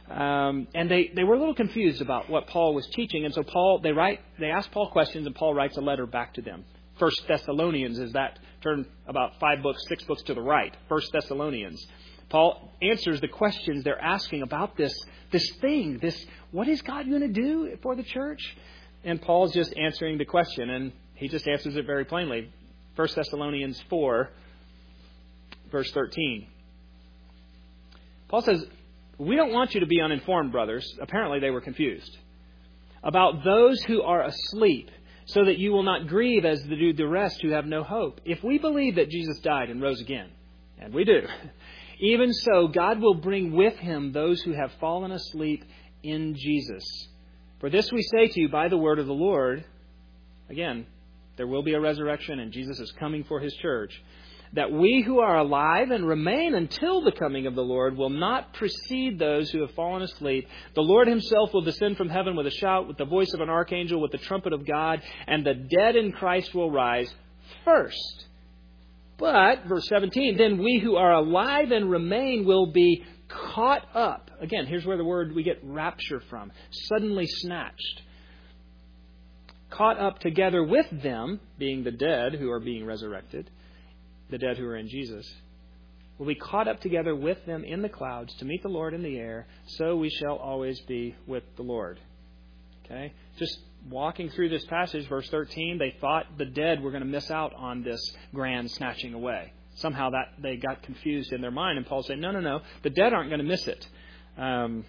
Um, and they, they were a little confused about what Paul was teaching. And so Paul, they write, they ask Paul questions, and Paul writes a letter back to them. First Thessalonians is that, turn about five books, six books to the right. First Thessalonians. Paul answers the questions they're asking about this, this thing, this, what is God going to do for the church? And Paul's just answering the question, and he just answers it very plainly. First Thessalonians four, verse thirteen. Paul says, we don't want you to be uninformed, brothers. Apparently they were confused. About those who are asleep, so that you will not grieve as do the rest who have no hope. If we believe that Jesus died and rose again, and we do, even so God will bring with him those who have fallen asleep in Jesus. For this we say to you by the word of the Lord. Again, there will be a resurrection, and Jesus is coming for his church. That we who are alive and remain until the coming of the Lord will not precede those who have fallen asleep. The Lord himself will descend from heaven with a shout, with the voice of an archangel, with the trumpet of God, and the dead in Christ will rise first. But, verse seventeen, then we who are alive and remain will be caught up. Again, here's where the word we get rapture from. Suddenly snatched. Caught up together with them, being the dead who are being resurrected, the dead who are in Jesus, will be caught up together with them in the clouds to meet the Lord in the air, so we shall always be with the Lord. Okay? Just walking through this passage, verse thirteen, they thought the dead were going to miss out on this grand snatching away. Somehow that they got confused in their mind, and Paul said, no, no, no, the dead aren't going to miss it. Um,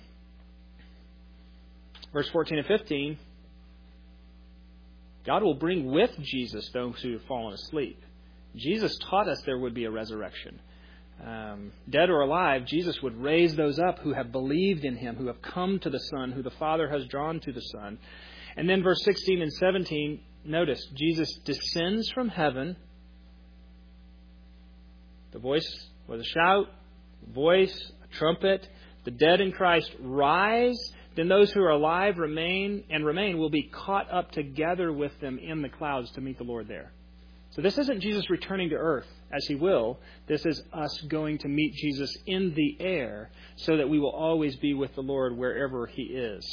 verse fourteen and fifteen, God will bring with Jesus those who have fallen asleep. Jesus taught us there would be a resurrection. Um, dead or alive, Jesus would raise those up who have believed in him, who have come to the Son, who the Father has drawn to the Son. And then verse sixteen and seventeen, notice, Jesus descends from heaven. The voice was a shout, a voice, a trumpet. The dead in Christ rise. Then those who are alive remain and remain will be caught up together with them in the clouds to meet the Lord there. So this isn't Jesus returning to earth, as he will. This is us going to meet Jesus in the air so that we will always be with the Lord wherever he is.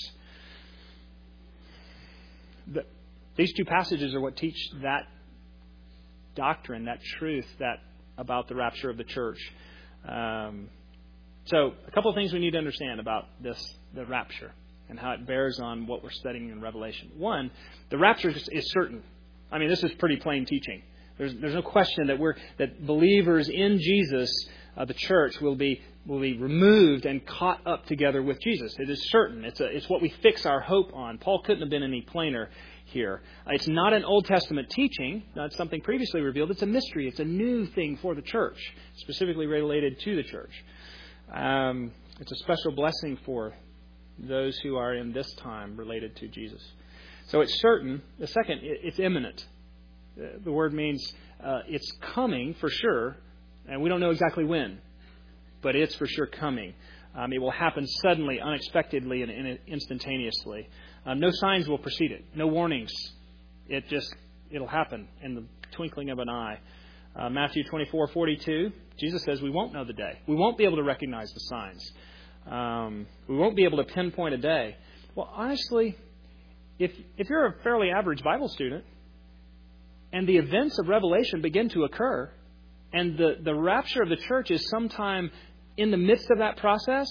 The, these two passages are what teach that doctrine, that truth that about the rapture of the church. Um, so a couple of things we need to understand about this, the rapture, and how it bears on what we're studying in Revelation. One, the rapture is, is certain. I mean, this is pretty plain teaching. There's, there's no question that we're that believers in Jesus, uh, the church, will be will be removed and caught up together with Jesus. It is certain. It's a, it's what we fix our hope on. Paul couldn't have been any plainer here. Uh, it's not an Old Testament teaching. Not something previously revealed. It's a mystery. It's a new thing for the church, specifically related to the church. Um, it's a special blessing for those who are in this time related to Jesus. So it's certain. The second, it's imminent. The word means uh, it's coming for sure, and we don't know exactly when, but it's for sure coming. Um, it will happen suddenly, unexpectedly, and, and instantaneously. Uh, no signs will precede it. No warnings. It just, it'll happen in the twinkling of an eye. Uh, Matthew twenty-four forty-two, Jesus says we won't know the day. We won't be able to recognize the signs. Um, we won't be able to pinpoint a day. Well, honestly, if if you're a fairly average Bible student, and the events of Revelation begin to occur, and the, the rapture of the church is sometime in the midst of that process,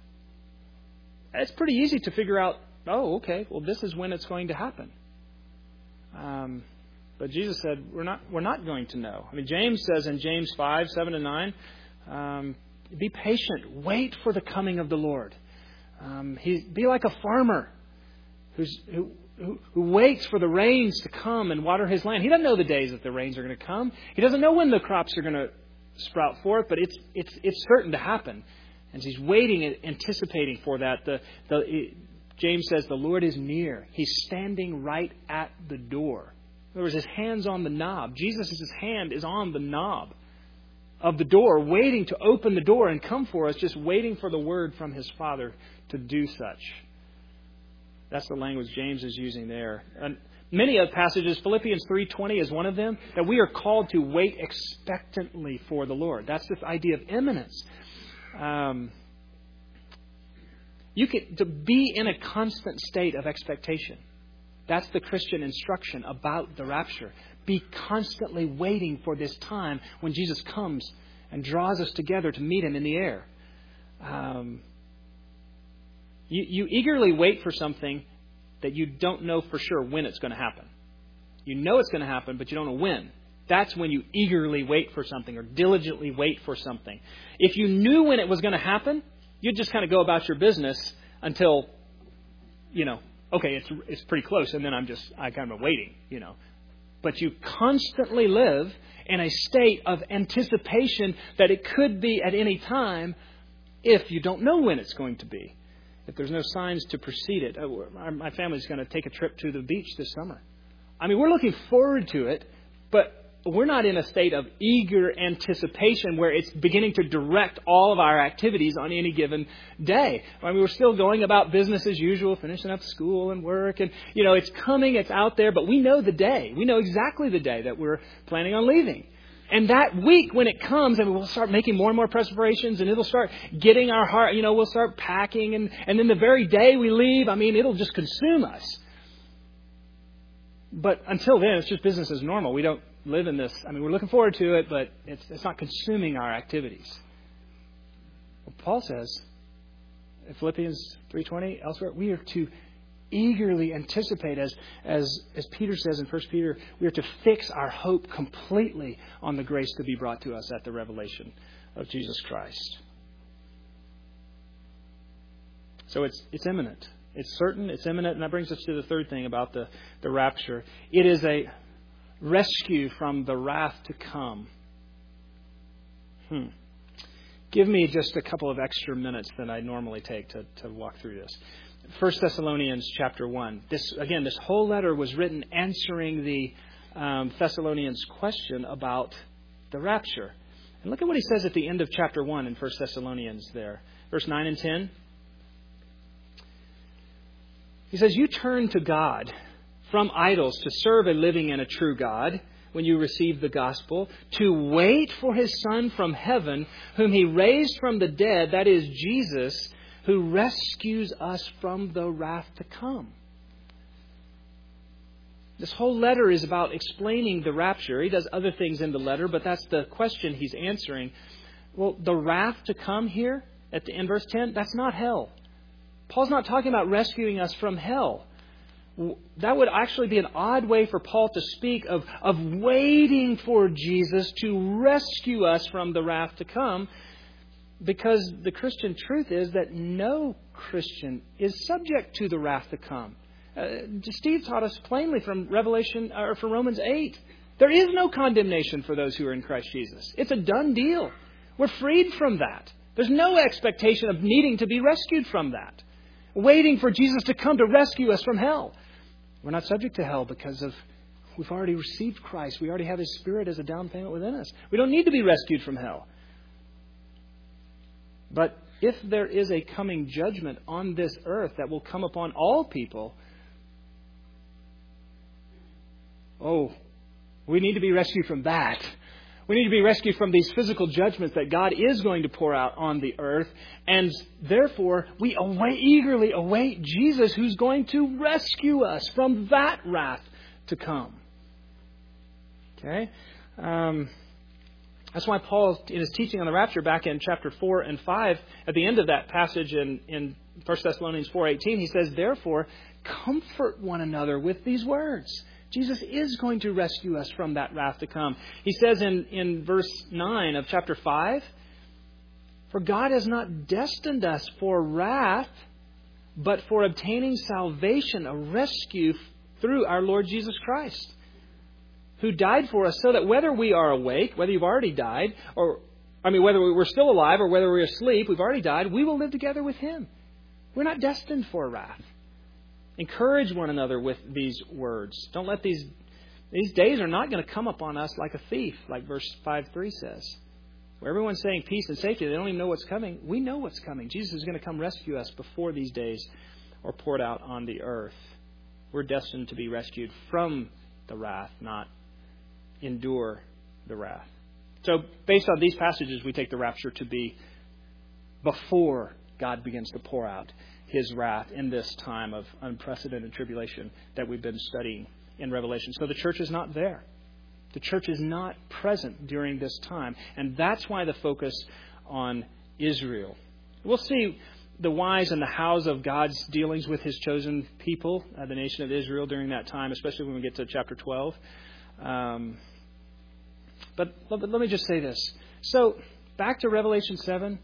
it's pretty easy to figure out, oh, okay, well, this is when it's going to happen. Um, but Jesus said, we're not we're not going to know. I mean, James says in James five, seven and nine, um, be patient, wait for the coming of the Lord. Um, he, be like a farmer who's who, Who, who waits for the rains to come and water his land. He doesn't know the days that the rains are going to come. He doesn't know when the crops are going to sprout forth, but it's it's it's certain to happen. And he's waiting and anticipating for that. The, the it, James says the Lord is near. He's standing right at the door. In other words, his hand's on the knob. Jesus' hand is on the knob of the door, waiting to open the door and come for us, just waiting for the word from his Father to do such. That's the language James is using there. And many of passages, Philippians three twenty is one of them, that we are called to wait expectantly for the Lord. That's this idea of imminence. Um, You can to be in a constant state of expectation. That's the Christian instruction about the rapture. Be constantly waiting for this time when Jesus comes and draws us together to meet Him in the air. Um, you, you eagerly wait for something that you don't know for sure when it's going to happen. You know it's going to happen, but you don't know when. That's when you eagerly wait for something or diligently wait for something. If you knew when it was going to happen, you'd just kind of go about your business until, you know, okay, it's it's pretty close, and then I'm just, I kind of waiting, you know. But you constantly live in a state of anticipation that it could be at any time if you don't know when it's going to be. If there's no signs to precede it. My family's going to take a trip to the beach this summer. I mean, we're looking forward to it, but we're not in a state of eager anticipation where it's beginning to direct all of our activities on any given day. I mean, we're still going about business as usual, finishing up school and work. And, you know, it's coming, it's out there, but we know the day. We know exactly the day that we're planning on leaving. And that week when it comes, and we'll start making more and more preparations, and it'll start getting our heart, you know, we'll start packing. And, and then the very day we leave, I mean, it'll just consume us. But until then, it's just business as normal. We don't live in this. I mean, we're looking forward to it, but it's it's not consuming our activities. Well, Paul says in Philippians three twenty, elsewhere, we are to eagerly anticipate, as as as Peter says in First Peter, we are to fix our hope completely on the grace to be brought to us at the revelation of Jesus Christ. So it's it's imminent. It's certain, it's imminent, and that brings us to the third thing about the, the rapture. It is a rescue from the wrath to come. Hmm. Give me just a couple of extra minutes than I normally take to, to walk through this. First Thessalonians chapter one. This again, this whole letter was written answering the um, Thessalonians' question about the rapture. And look at what he says at the end of chapter one in First Thessalonians there. Verse nine and ten. He says, you turn to God from idols to serve a living and a true God when you receive the gospel, to wait for His Son from heaven, whom He raised from the dead, that is Jesus, who rescues us from the wrath to come. This whole letter is about explaining the rapture. He does other things in the letter, but that's the question he's answering. Well, the wrath to come here at the end, verse ten, that's not hell. Paul's not talking about rescuing us from hell. That would actually be an odd way for Paul to speak of, of waiting for Jesus to rescue us from the wrath to come, because the Christian truth is that no Christian is subject to the wrath to come. Uh, Steve taught us plainly from Revelation or from Romans eight. There is no condemnation for those who are in Christ Jesus. It's a done deal. We're freed from that. There's no expectation of needing to be rescued from that. Waiting for Jesus to come to rescue us from hell. We're not subject to hell because of we've already received Christ. We already have His Spirit as a down payment within us. We don't need to be rescued from hell. But if there is a coming judgment on this earth that will come upon all people, oh, we need to be rescued from that. We need to be rescued from these physical judgments that God is going to pour out on the earth. And therefore, we await, eagerly await Jesus, who's going to rescue us from that wrath to come. Okay? Um, that's why Paul, in his teaching on the rapture back in chapter four and five, at the end of that passage in, in First Thessalonians four eighteen, he says, therefore, comfort one another with these words. Jesus is going to rescue us from that wrath to come. He says in, in verse nine of chapter five, for God has not destined us for wrath, but for obtaining salvation, a rescue through our Lord Jesus Christ, who died for us, so that whether we are awake, whether you've already died, or, I mean, whether we're still alive or whether we're asleep, we've already died, we will live together with Him. We're not destined for wrath. Encourage one another with these words. Don't let these... These days are not going to come upon us like a thief, like verse five three says. Where everyone's saying peace and safety, they don't even know what's coming. We know what's coming. Jesus is going to come rescue us before these days are poured out on the earth. We're destined to be rescued from the wrath, not endure the wrath. So based on these passages, we take the rapture to be before God begins to pour out His wrath in this time of unprecedented tribulation that we've been studying in Revelation. So the church is not there. The church is not present during this time. And that's why the focus on Israel. We'll see the whys and the hows of God's dealings with His chosen people, uh, the nation of Israel, during that time, especially when we get to chapter twelve. Um, but, but let me just say this. So, back to Revelation seven.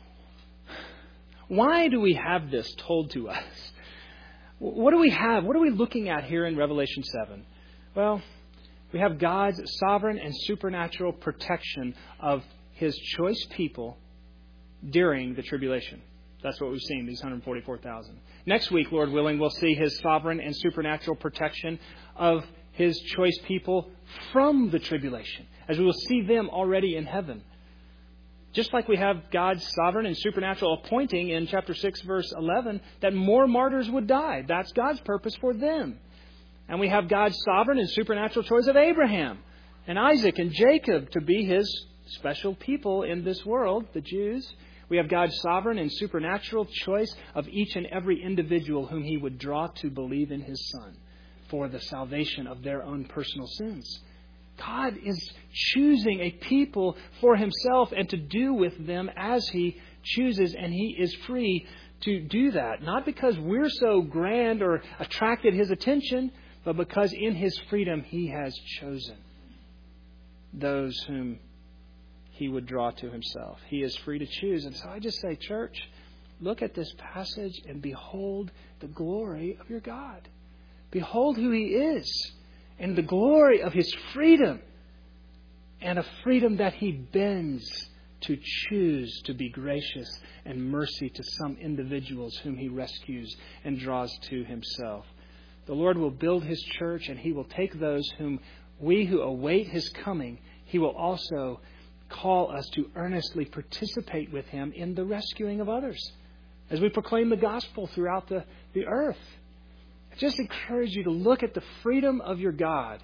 Why do we have this told to us? What do we have? What are we looking at here in Revelation seven? Well, we have God's sovereign and supernatural protection of His choice people during the tribulation. That's what we've seen, these one hundred forty-four thousand. Next week, Lord willing, we'll see His sovereign and supernatural protection of His choice people from the tribulation, as we will see them already in heaven. Just like we have God's sovereign and supernatural appointing in chapter six, verse eleven, that more martyrs would die. That's God's purpose for them. And we have God's sovereign and supernatural choice of Abraham and Isaac and Jacob to be His special people in this world, the Jews. We have God's sovereign and supernatural choice of each and every individual whom He would draw to believe in His Son for the salvation of their own personal sins. God is choosing a people for Himself and to do with them as He chooses, and He is free to do that. Not because we're so grand or attracted His attention, but because in His freedom He has chosen those whom He would draw to Himself. He is free to choose. And so I just say, church, look at this passage and behold the glory of your God. Behold who He is and the glory of His freedom, and a freedom that He bends to choose to be gracious and mercy to some individuals whom He rescues and draws to Himself. The Lord will build His church, and He will take those whom we who await His coming, He will also call us to earnestly participate with Him in the rescuing of others as we proclaim the gospel throughout the, the earth. I just encourage you to look at the freedom of your God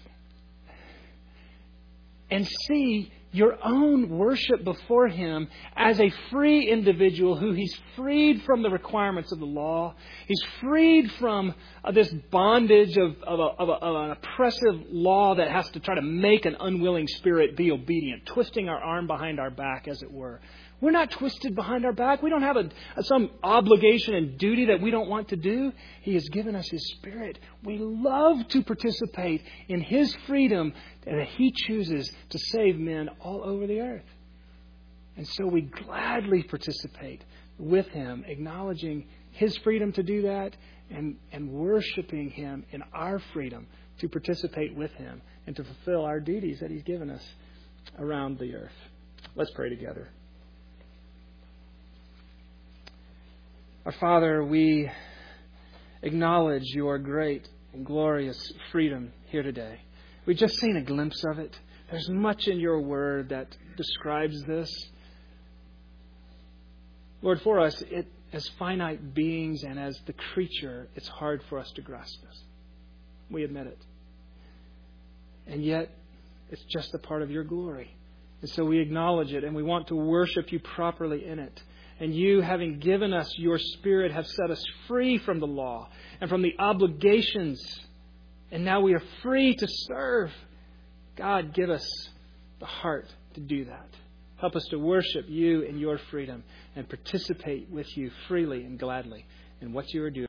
and see your own worship before Him as a free individual who He's freed from the requirements of the law. He's freed from uh, this bondage of, of, a, of, a, of an oppressive law that has to try to make an unwilling spirit be obedient, twisting our arm behind our back, as it were. We're not twisted behind our back. We don't have a, a, some obligation and duty that we don't want to do. He has given us His Spirit. We love to participate in His freedom that He chooses to save men all over the earth. And so we gladly participate with Him, acknowledging His freedom to do that and, and worshiping Him in our freedom to participate with Him and to fulfill our duties that He's given us around the earth. Let's pray together. Our Father, we acknowledge Your great and glorious freedom here today. We've just seen a glimpse of it. There's much in Your Word that describes this. Lord, for us, it, as finite beings and as the creature, it's hard for us to grasp this. We admit it. And yet, it's just a part of Your glory. And so we acknowledge it, and we want to worship You properly in it. And You, having given us Your Spirit, have set us free from the law and from the obligations. And now we are free to serve. God, give us the heart to do that. Help us to worship You in Your freedom and participate with You freely and gladly in what You are doing.